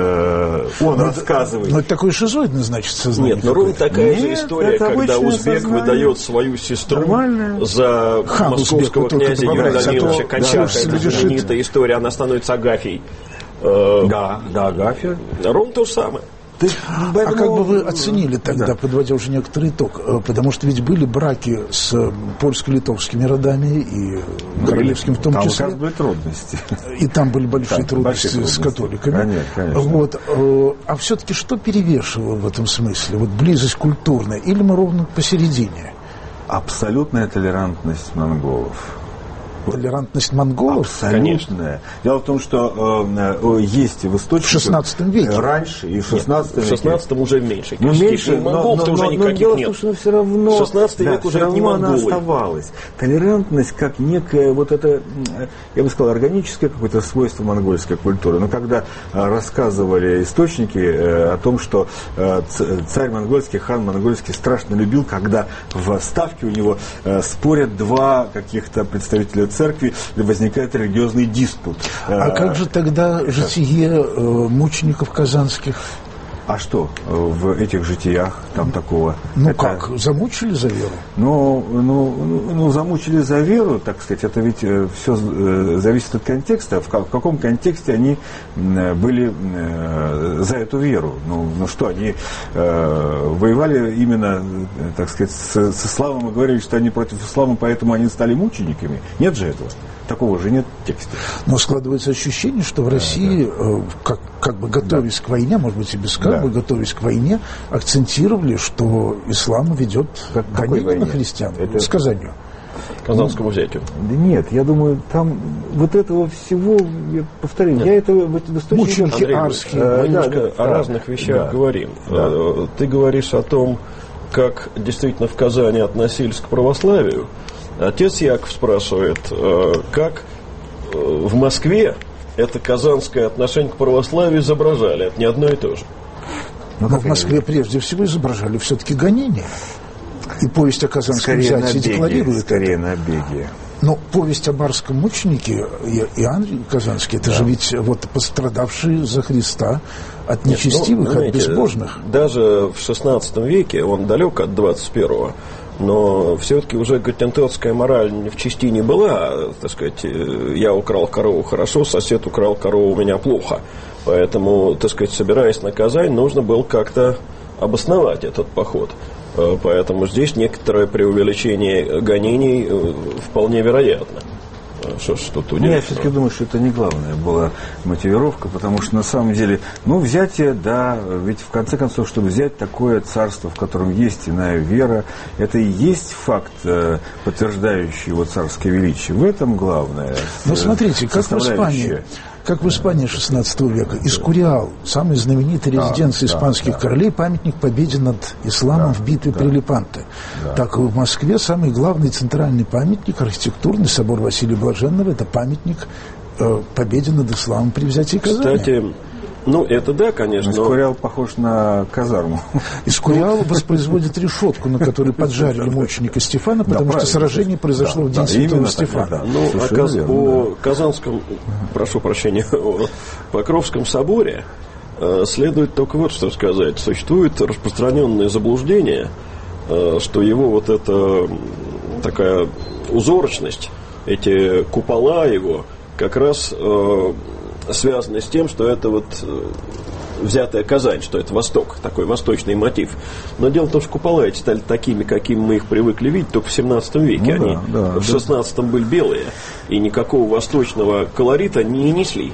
он рассказывает. Но это такое шизоидное, значит, сознание. Нет, но ровно такая же история, когда узбек выдает свою сестру за московского князя Юрия Даниловича Кончака. Это знаменитая история, она становится Агафьей. Да, Агафья. Ровно то же самое. А как бы вы оценили тогда, подводя уже некоторый итог, потому что ведь были браки с польско-литовскими родами и королевским в том там числе. Там были трудности. И там были большие трудности с католиками. Конечно. Вот. А все-таки что перевешивало в этом смысле? Вот близость культурная или мы ровно посередине? Абсолютная толерантность монголов. Толерантность монголов? Абсолютная. Дело в том, что есть в источниках... В 16 веке. Раньше и в 16 веке. В 16 уже меньше. Ну, меньше, монголов-то уже никаких дело нет. В том, что все равно... 16 век уже не монголы. Она оставалась. Толерантность как некое, вот это, я бы сказал, органическое какое-то свойство монгольской культуры. Но когда рассказывали источники о том, что царь монгольский, хан монгольский страшно любил, когда в ставке у него спорят два каких-то представителя церкви, возникает религиозный диспут. А как же тогда житие мучеников казанских? А что в этих житиях там такого? Ну как, замучили за веру? Ну, замучили за веру, так сказать, это ведь все зависит от контекста, в каком контексте они были за эту веру. Ну что, они воевали именно, так сказать, с исламом и говорили, что они против ислама, поэтому они стали мучениками. Нет же этого. Такого же нет в тексте. Но складывается ощущение, что в России, как бы готовясь к войне, может быть, и без как бы готовясь к войне, акцентировали, что ислам ведет гонение на христиан. Это сказанию. Казанскому взятию. Да нет, я думаю, там вот этого всего, я повторю, я это в эти источники... Мученики арские. Мы немножко о разных вещах говорим. Да. Ты говоришь о том, как действительно в Казани относились к православию. Отец Яков спрашивает, как в Москве это казанское отношение к православию изображали? Это не одно и то же. Но в Москве прежде всего изображали все-таки гонения. И повесть о казанском взятии декларирует скорее набеги. Но повесть о барском мученике Иоанн Казанский, это же ведь вот пострадавший за Христа от нечестивых, от безбожных. Даже в XVI веке, он далек от 21-го, но все-таки уже готентотская мораль в частине была, так сказать, я украл корову хорошо, сосед украл корову у меня плохо. Поэтому, так сказать, собираясь на Казань, нужно было как-то обосновать этот поход. Поэтому здесь некоторое преувеличение гонений вполне вероятно. Что тут удивительного? Я все-таки думаю, что это не главная была мотивировка, потому что на самом деле, взятие, да, ведь в конце концов, чтобы взять такое царство, в котором есть иная вера, это и есть факт, подтверждающий его царское величие. В этом главное. Но смотрите, как в Испании XVI века, Эскориал, самая знаменитая резиденция испанских королей, памятник победе над исламом в битве при Лепанто. Так и в Москве самый главный центральный памятник, архитектурный собор Василия Блаженного, это памятник победе над исламом при взятии Казани. Кстати, это да, конечно. Эскориал похож на казарму. Эскориал воспроизводит решетку, на которой поджарили мученика Стефана, потому что сражение произошло в день Святого Стефана. О Казанском, прошу прощения, о Покровском соборе следует только вот что сказать. Существует распространенное заблуждение, что его вот эта такая узорочность, эти купола его, как раз связаны с тем, что это вот взятая Казань, что это Восток, такой восточный мотив. Но дело в том, что купола эти стали такими, какими мы их привыкли видеть, только в 17 веке. Они в 16 были белые, и никакого восточного колорита не несли.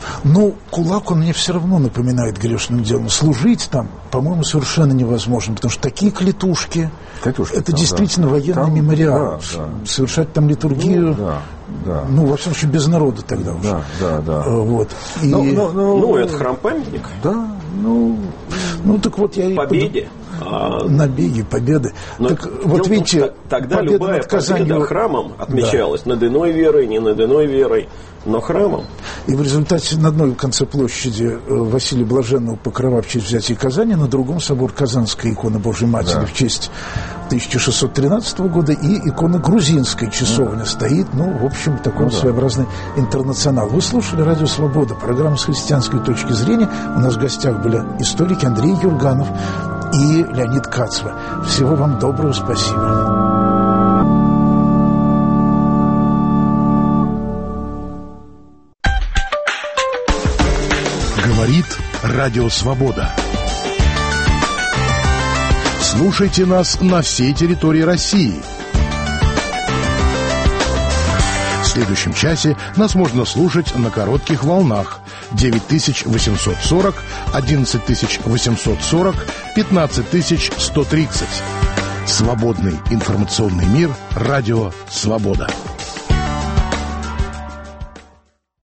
Кулак, он мне все равно напоминает грешным делом. Служить там, по-моему, совершенно невозможно, потому что такие клетушки, это там, действительно военный мемориал. Совершать там литургию, во всем случае, без народа тогда уже. Вот. Это храм-памятник. Так вот я Победе. Набеги, победы. Так вот видите, тогда любая победа храмом отмечалась, над иной верой, не над иной верой, но храмом. И в результате на одной конце площади Василия Блаженного Покрова в честь взятия Казани, на другом собор Казанской иконы Божьей Матери в честь 1613 года, и икона грузинской часовни стоит, ну, в общем, такой своеобразный интернационал. Вы слушали «Радио Свобода», программа с христианской точки зрения. У нас в гостях были историки Андрей Юрганов и Леонид Кацва. Всего вам доброго, спасибо. Говорит Радио Свобода. Слушайте нас на всей территории России. В следующем часе нас можно слушать на коротких волнах 9840, 11840, 15130. Свободный информационный мир. Радио Свобода.